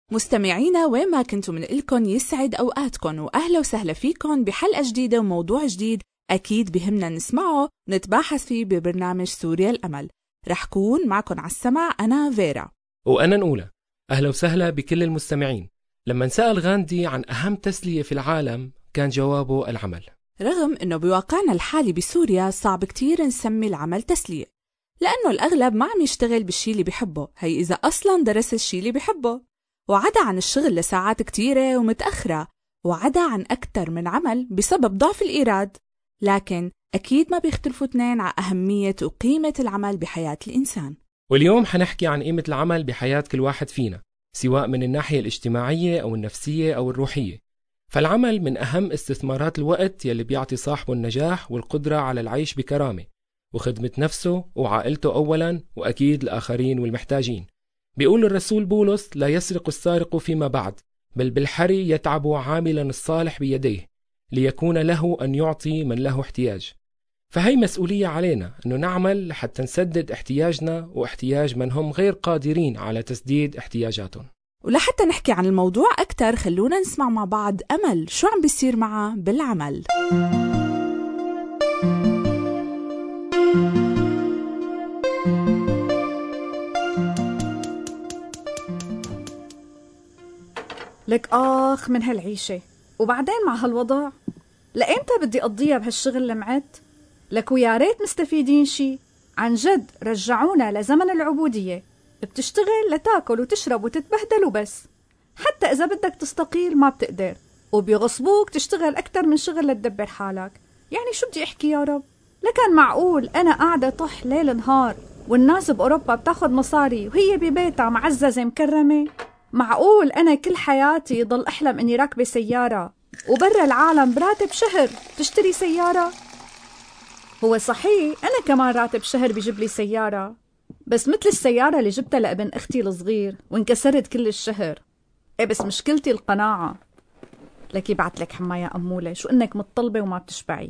مستمعينا وين ما كنتوا منقلكن يسعد أوقاتكن وأهلا وسهلا فيكن بحلقة جديدة وموضوع جديد أكيد بهمنا نسمعه ونتباحث فيه ببرنامج سوريا الأمل. رح كون معكن على السمع أنا فيرا وأنا نقولة. أهلا وسهلا بكل المستمعين. لما سأل غاندي عن أهم تسلية في العالم كان جوابه العمل، رغم أنه بواقعنا الحالي بسوريا صعب كتير نسمي العمل تسلية، لأنه الأغلب ما عم يشتغل بالشي اللي بيحبه، هي إذا أصلاً درس الشي اللي بيحبه، وعدا عن الشغل لساعات كتيرة ومتأخرة، وعدا عن أكتر من عمل بسبب ضعف الإيراد. لكن أكيد ما بيختلفوا اثنين على أهمية وقيمة العمل بحياة الإنسان. واليوم حنحكي عن قيمة العمل بحياة كل واحد فينا، سواء من الناحية الاجتماعية أو النفسية أو الروحية. فالعمل من أهم استثمارات الوقت يلي بيعطي صاحبه النجاح والقدرة على العيش بكرامة وخدمة نفسه وعائلته أولاً، وأكيد الآخرين والمحتاجين. بيقول الرسول بولس: لا يسرق السارق فيما بعد، بل بالحري يتعب عاملاً الصالح بيديه ليكون له أن يعطي من له احتياج. فهي مسؤولية علينا أنه نعمل لحتى نسدد احتياجنا واحتياج من هم غير قادرين على تسديد احتياجاتهم. ولحتى نحكي عن الموضوع أكتر خلونا نسمع مع بعض أمل شو عم بيصير معها بالعمل. لك آخ من هالعيشة، وبعدين مع هالوضع لإمتى بدي أقضيها بهالشغل لمعت؟ لك ويا ريت مستفيدين شي. عن جد رجعونا لزمن العبودية، بتشتغل لتاكل وتشرب وتتبهدل وبس. حتى إذا بدك تستقيل ما بتقدر، وبيغصبوك تشتغل أكتر من شغل لتدبر حالك. يعني شو بدي أحكي يا رب؟ لكن معقول أنا قاعدة طح ليل نهار والناس بأوروبا بتاخد مصاري وهي ببيتها معززة مكرمة؟ معقول أنا كل حياتي ضل أحلم إني راكبة سيارة وبرا العالم براتب شهر تشتري سيارة؟ هو صحيح أنا كمان راتب شهر بيجيب لي سيارة، بس مثل السيارة اللي جبتها لابن أختي الصغير وانكسرت كل الشهر. بس مشكلتي القناعة. لكي بعت لك حما يا أمولة، شو إنك متطلبة وما بتشبعي؟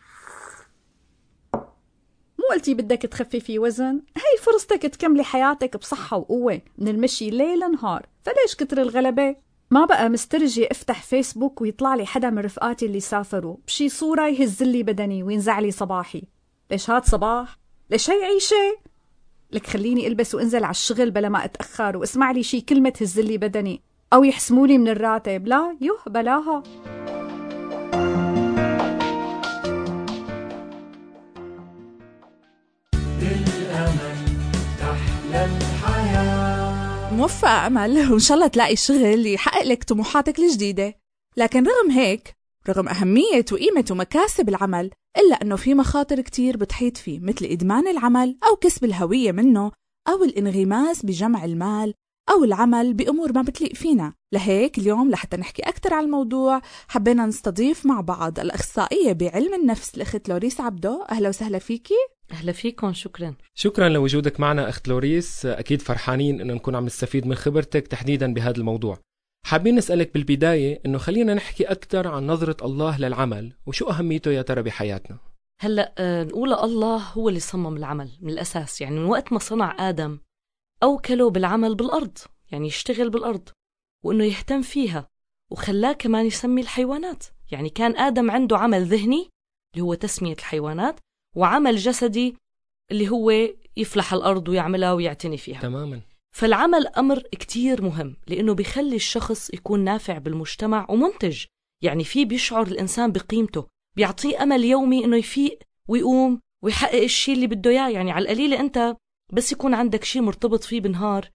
مو قلتي بدك تخففي وزن؟ هاي فرصتك تكملي حياتك بصحة وقوة من المشي ليل نهار، فليش كتر الغلبة؟ ما بقى مسترجي افتح فيسبوك ويطلع لي حدا من رفقاتي اللي سافروا بشي صورة يهزلي بدني وينزعلي صباحي. ليش هاد صباح؟ ليش هي عيشة؟ لك خليني البس وانزل على الشغل بلا ما اتأخر واسمع لي شي كلمة تهزلي بدني او يحسمولي من الراتب. لا يوه بلاها. موفقة أمل، وإن شاء الله تلاقي شغل يحقق لك طموحاتك الجديدة. لكن رغم هيك، رغم أهمية وقيمة ومكاسب العمل، إلا أنه في مخاطر كتير بتحيط فيه، مثل إدمان العمل أو كسب الهوية منه أو الانغماس بجمع المال أو العمل بأمور ما بتليق فينا. لهيك اليوم لحتى نحكي أكتر عن الموضوع حبينا نستضيف مع بعض الأخصائية بعلم النفس الأخت لوريس عبدو. أهلا وسهلا فيكي. أهلا فيكم. شكرا لوجودك معنا أخت لوريس. أكيد فرحانين إنه نكون عم نستفيد من خبرتك تحديدا بهذا الموضوع. حابين نسألك بالبداية إنه خلينا نحكي أكتر عن نظرة الله للعمل وشو أهميته يا ترى بحياتنا. هلأ نقول الله هو اللي صمم العمل من الأساس. يعني من وقت ما صنع آدم أوكله بالعمل بالأرض، يعني يشتغل بالأرض وإنه يهتم فيها، وخلاه كمان يسمي الحيوانات. يعني كان آدم عنده عمل ذهني اللي هو تسمية الحيوانات، وعمل جسدي اللي هو يفلح الأرض ويعملها ويعتني فيها. تماما. فالعمل أمر كتير مهم لأنه بيخلي الشخص يكون نافع بالمجتمع ومنتج. يعني فيه بيشعر الإنسان بقيمته، بيعطيه أمل يومي إنه يفيق ويقوم ويحقق الشيء اللي بده إياه. يعني على القليلة أنت بس يكون عندك شيء مرتبط فيه بالنهار،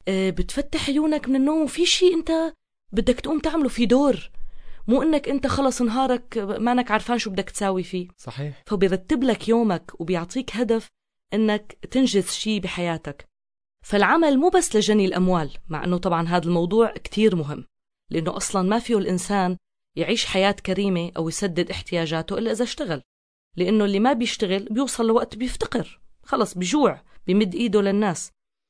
بتفتح عيونك من النوم وفي شيء أنت بدك تقوم تعمله، في دور، مو إنك أنت خلص نهارك ما أنك عارفان شو بدك تساوي فيه. صحيح. فبيرتب لك يومك وبيعطيك هدف إنك تنجز شيء بحياتك. فالعمل مو بس لجني الأموال، مع أنه طبعا هذا الموضوع كتير مهم، لأنه أصلا ما فيه الإنسان يعيش حياة كريمة أو يسدد احتياجاته إلا إذا اشتغل. لأنه اللي ما بيشتغل بيوصل لوقت بيفتقر، خلص بيجوع، بيمد إيده للناس.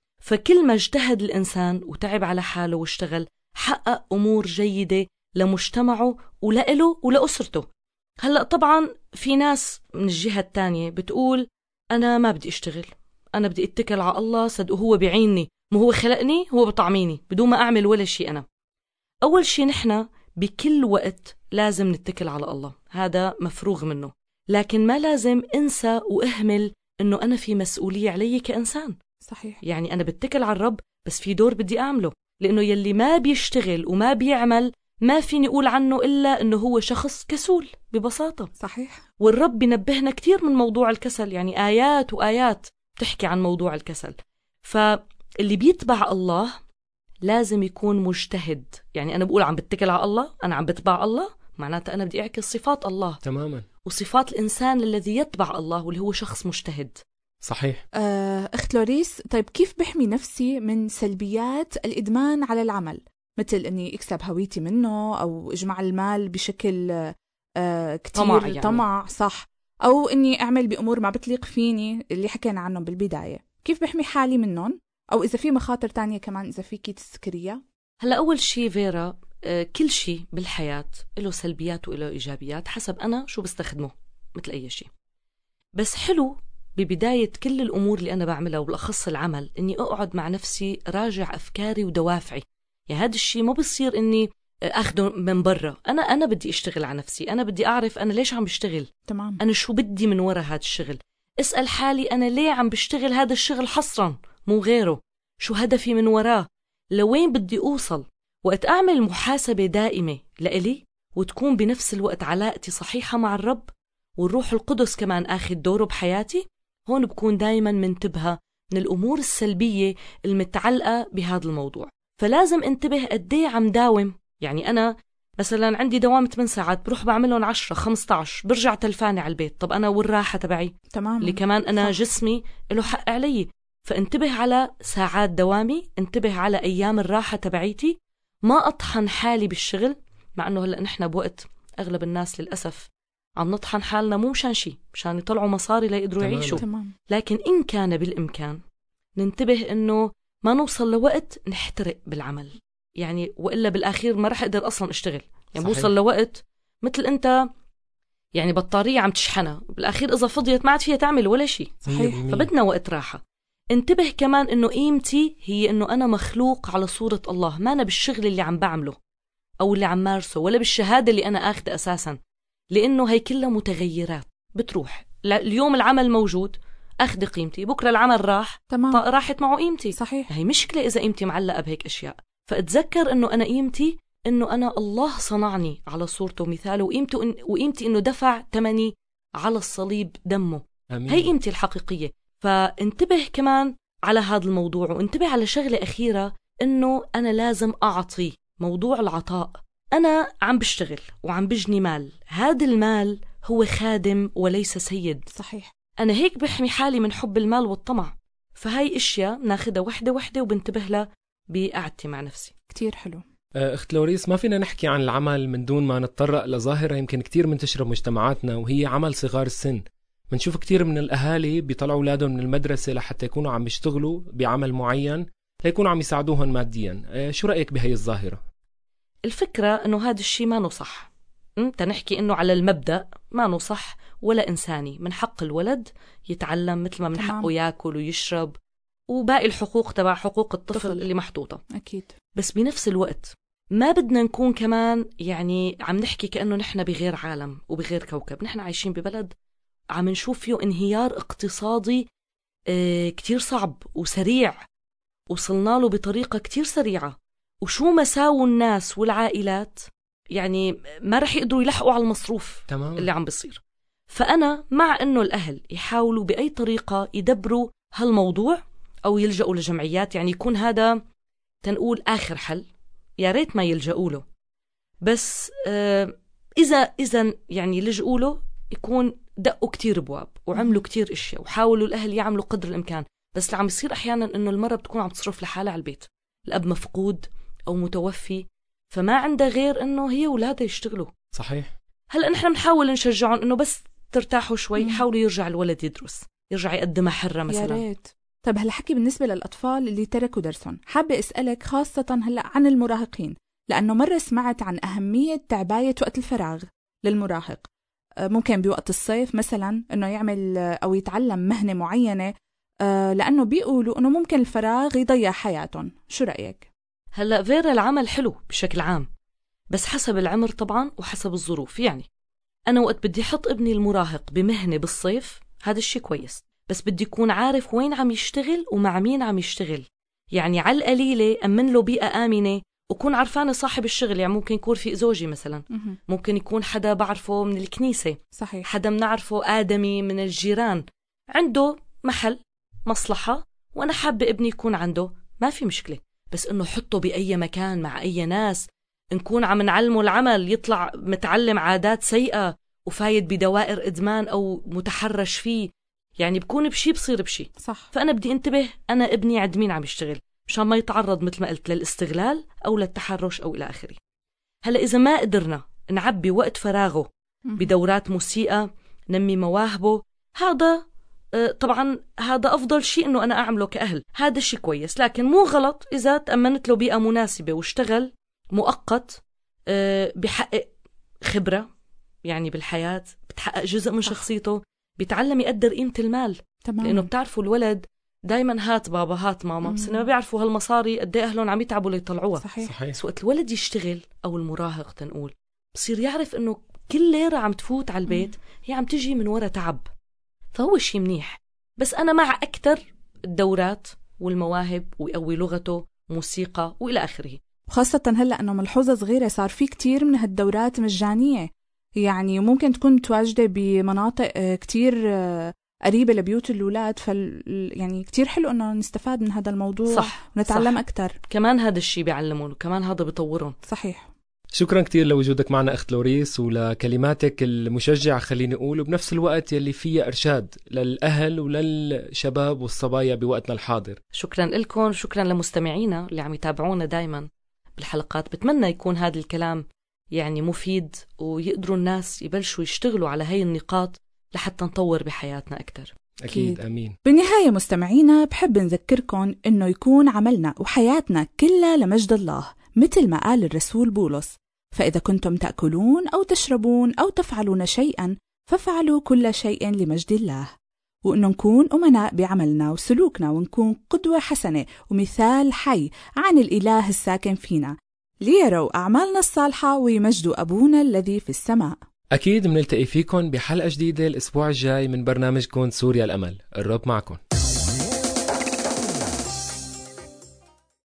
فكل ما اجتهد الإنسان وتعب على حاله واشتغل حقق أمور جيدة لمجتمعه ولإله ولأسرته. هلأ طبعا في ناس من الجهة التانية بتقول أنا ما بدي أشتغل، أنا بدي أتكل على الله صدق هو بيعيني ما هو خلقني، هو بطعميني بدون ما أعمل ولا شيء. أنا أول شيء نحن بكل وقت لازم نتكل على الله، هذا مفروغ منه، لكن ما لازم انسى واهمل انه انا في مسؤولية علي كإنسان. صحيح. يعني انا بتكل على الرب بس في دور بدي اعمله، لانه يلي ما بيشتغل وما بيعمل ما فيني اقول عنه الا انه هو شخص كسول ببساطة. صحيح. والرب بينبهنا كتير من موضوع الكسل، يعني آيات وآيات بتحكي عن موضوع الكسل. فاللي بيتبع الله لازم يكون مجتهد. يعني أنا بقول عم بتكل على الله، أنا عم بتبع الله، معناتها أنا بدي أعكس صفات الله تماما، وصفات الإنسان الذي يتبع الله واللي هو شخص مجتهد. صحيح. أخت لوريس، طيب كيف بحمي نفسي من سلبيات الإدمان على العمل، مثل أني أكسب هويتي منه أو أجمع المال بشكل كتير طمع، صح، أو أني أعمل بأمور ما بتليق فيني اللي حكينا عنهم بالبداية؟ كيف بحمي حالي منهم؟ أو إذا في مخاطر تانية كمان إذا فيكي تذكريها. هلأ أول شيء فيرا، كل شيء بالحياة له سلبيات وله إيجابيات حسب أنا شو بستخدمه، مثل أي شيء. بس حلو ببداية كل الأمور اللي أنا بعملها وبالأخص العمل إني أقعد مع نفسي راجع أفكاري ودوافعي. يعني هذا الشيء ما بصير إني أخده من برا، أنا بدي أشتغل على نفسي، أنا بدي أعرف أنا ليش عم بشتغل، تمام. أنا شو بدي من وراء هذا الشغل. اسأل حالي أنا ليه عم بشتغل هذا الشغل حصرا مو غيره، شو هدفي من وراه، لوين بدي أوصل. وقت أعمل محاسبة دائمة لإلي وتكون بنفس الوقت علاقتي صحيحة مع الرب والروح القدس كمان آخذ دوره بحياتي، هون بكون دايما منتبهة من الأمور السلبية المتعلقة بهذا الموضوع. فلازم انتبه قديه عم داوم. يعني أنا مثلا عندي دوام 8 ساعات، بروح بعملهم 10 15 برجع تلفاني على البيت. طب أنا والراحة تبعي، تمام، اللي كمان أنا صح. جسمي له حق علي. فانتبه على ساعات دوامي، انتبه على أيام الراحة تبعيتي، ما أطحن حالي بالشغل. مع أنه هلأ نحن بوقت أغلب الناس للأسف عم نطحن حالنا مو مشان شيء، مشان يطلعوا مصاري ليقدروا يعيشوا. تمام. لكن إن كان بالإمكان ننتبه إنه ما نوصل لوقت نحترق بالعمل، يعني وإلا بالآخير ما رح أقدر أصلا أشتغل. يعني بوصل لوقت مثل أنت يعني بطارية عم تشحنها، بالآخير إذا فضيت ما عاد فيها تعمل ولا شيء. صحيح. فبدنا وقت راحة. انتبه كمان إنه قيمتي هي إنه أنا مخلوق على صورة الله، ما أنا بالشغل اللي عم بعمله أو اللي عم مارسه ولا بالشهادة اللي أنا أخذ أساسا، لأنه هي كلها متغيرات بتروح. اليوم العمل موجود أخذ قيمتي، بكرة العمل راح، تمام، راحت معه قيمتي. صحيح. هي مشكلة إذا قيمتي معلقة بهيك أشياء. فأتذكر إنه أنا قيمتي إنه أنا الله صنعني على صورته ومثاله، وقيمتي إنه دفع ثمني على الصليب دمه. أمين. هي قيمتي الحقيقية. فانتبه كمان على هذا الموضوع، وانتبه على شغلة أخيرة، إنه أنا لازم أعطي. موضوع العطاء، أنا عم بشتغل وعم بجني مال، هذا المال هو خادم وليس سيد. صحيح. أنا هيك بحمي حالي من حب المال والطمع. فهاي أشياء ناخدها وحدة وحدة وبنتبه لها بقعدتي مع نفسي. كتير حلو. أخت لوريس، ما فينا نحكي عن العمل من دون ما نتطرق لظاهرة يمكن كتير منتشرة بمجتمعاتنا، وهي عمل صغار السن. منشوف كتير من الأهالي بيطلعوا أولادهم من المدرسة لحتى يكونوا عم يشتغلوا بعمل معين ليكونوا عم يساعدوهم ماديا. شو رأيك بهي الظاهرة؟ الفكرة إنه هذا الشيء ما نصح. تنحكي إنه على المبدأ ما نصح ولا إنساني. من حق الولد يتعلم مثل ما من حقه يأكل ويشرب وباقي الحقوق تبع حقوق الطفل اللي محطوطة. أكيد. بس بنفس الوقت ما بدنا نكون كمان يعني عم نحكي كأنه نحن بغير عالم وبغير كوكب. نحن عايشين ببلد عم نشوف فيه انهيار اقتصادي كتير صعب وسريع، وصلنا له بطريقة كتير سريعة. وشو مساووا الناس والعائلات، يعني ما رح يقدروا يلحقوا على المصروف تمام. اللي عم بيصير. فأنا مع أنه الأهل يحاولوا بأي طريقة يدبروا هالموضوع أو يلجأوا لجمعيات، يعني يكون هذا تنقول آخر حل، يا ريت ما يلجأوا له. بس إذا يعني لجأوا له يكون دقوا كتير بواب وعملوا كتير إشياء وحاولوا الأهل يعملوا قدر الإمكان. بس اللي عم يصير أحيانا إنه المرأة بتكون عم تصرف لحالها على البيت، الأب مفقود أو متوفي، فما عندها غير إنه هي أولادها يشتغلوا. صحيح. هلأ نحن بنحاول نشجعهم إنه بس ترتاحوا شوي، حاولوا يرجع الولد يدرس، يرجع يقدم حرة مثلا. يا ريت. طب هلا حكي بالنسبة للأطفال اللي تركوا درسهم، حابة أسألك خاصة هلا عن المراهقين، لأنه مرة سمعت عن أهمية تعباية وقت الفراغ للمراهق. ممكن بوقت الصيف مثلا إنه يعمل أو يتعلم مهنة معينة لأنه بيقولوا أنه ممكن الفراغ يضيع حياتهم. شو رأيك؟ هلأ فيرا العمل حلو بشكل عام، بس حسب العمر طبعا وحسب الظروف. يعني أنا وقت بدي أحط ابني المراهق بمهنة بالصيف هذا الشيء كويس، بس بدي يكون عارف وين عم يشتغل ومع مين عم يشتغل. يعني على القليلة أمن له بيئة آمنة وكون عرفانة صاحب الشغل. يعني ممكن يكون في زوجي مثلا، ممكن يكون حدا بعرفه من الكنيسة، صحيح. حدا بنعرفه آدمي من الجيران، عنده محل مصلحة وأنا حابة ابني يكون عنده، ما في مشكلة. بس إنه حطه بأي مكان مع أي ناس، نكون عم نعلمه العمل يطلع متعلم عادات سيئة وفايد بدوائر إدمان أو متحرش فيه، يعني بكون بشي بصير بشي. صح. فأنا بدي انتبه أنا ابني عند مين عم يشتغل مشان ما يتعرض مثل ما قلت للاستغلال أو للتحرش أو إلى آخره. هلأ إذا ما قدرنا نعبي وقت فراغه بدورات موسيقى نمي مواهبه، هذا طبعا هذا أفضل شيء إنه أنا أعمله كأهل، هذا الشيء كويس. لكن مو غلط إذا تأمنت له بيئة مناسبة واشتغل مؤقت، بيحقق خبرة يعني بالحياة، بتحقق جزء من شخصيته، بيتعلم يقدر قيمة المال. تمام. لأنه بتعرفوا الولد دايما هات بابا هات ماما، بس ما بيعرفوا هالمصاري قد ايه أهلهم عم يتعبوا ليطلعوها. صحيح. بس وقت الولد يشتغل أو المراهق تنقول بصير يعرف إنه كل ليرة عم تفوت على البيت هي عم تجي من وراء تعب، فهو شيء منيح. بس أنا مع أكتر الدورات والمواهب ويقوي لغته موسيقى وإلى آخره. وخاصة هلأ أنه ملحوظة صغيرة، صار في كتير من هالدورات مجانية، يعني ممكن تكون متواجدة بمناطق كتير قريبة لبيوت الأولاد، يعني كتير حلو أنه نستفاد من هذا الموضوع. صح. ونتعلم صح. أكتر. كمان هذا الشيء بيعلمون وكمان هذا بيطورون. صحيح. شكرا كتير لوجودك معنا أخت لوريس ولكلماتك المشجعة خليني أقول، وبنفس الوقت يلي فيها إرشاد للأهل وللشباب والصبايا بوقتنا الحاضر. شكرا لكم، شكرا لمستمعينا اللي عم يتابعونا دايما بالحلقات. بتمنى يكون هذا الكلام يعني مفيد ويقدروا الناس يبلشوا يشتغلوا على هاي النقاط لحتى نطور بحياتنا أكتر. أكيد. أمين. بالنهاية مستمعينا بحب نذكركم إنه يكون عملنا وحياتنا كلها لمجد الله، مثل ما قال الرسول بولس: فإذا كنتم تأكلون أو تشربون أو تفعلون شيئا ففعلوا كل شيء لمجد الله. وإنه نكون أمناء بعملنا وسلوكنا، ونكون قدوة حسنة ومثال حي عن الإله الساكن فينا، ليروا أعمالنا الصالحة ويمجدوا أبونا الذي في السماء. أكيد منلتقي فيكم بحلقة جديدة الأسبوع الجاي من برنامجكم سوريا الأمل. الرب معكم.